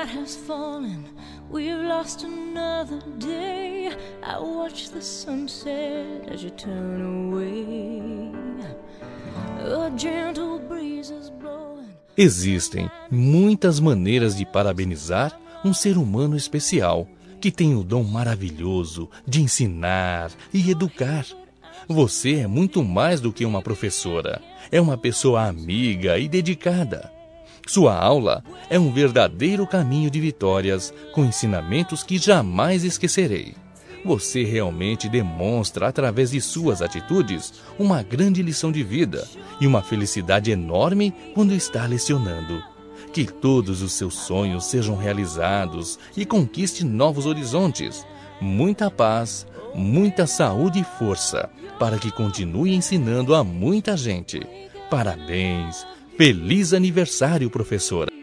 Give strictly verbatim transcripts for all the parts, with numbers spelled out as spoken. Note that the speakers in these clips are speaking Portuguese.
night has fallen, we've lost another day. I watch the sunset as you turn away. A gentle breeze is blowing. Existem muitas maneiras de parabenizar um ser humano especial, que tem o dom maravilhoso de ensinar e educar. Você é muito mais do que uma professora. É uma pessoa amiga e dedicada. Sua aula é um verdadeiro caminho de vitórias, com ensinamentos que jamais esquecerei. Você realmente demonstra, através de suas atitudes, uma grande lição de vida e uma felicidade enorme quando está lecionando. Que todos os seus sonhos sejam realizados e conquiste novos horizontes. Muita paz, muita saúde e força, para que continue ensinando a muita gente. Parabéns! Feliz aniversário, professora!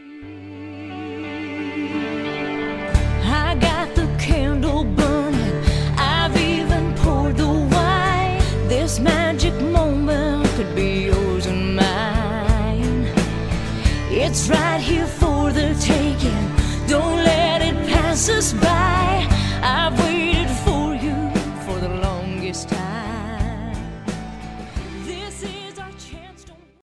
I got the candle burning, I've even poured the wine. This magic moment could be yours and mine. It's right here for the taking, don't let it pass us by.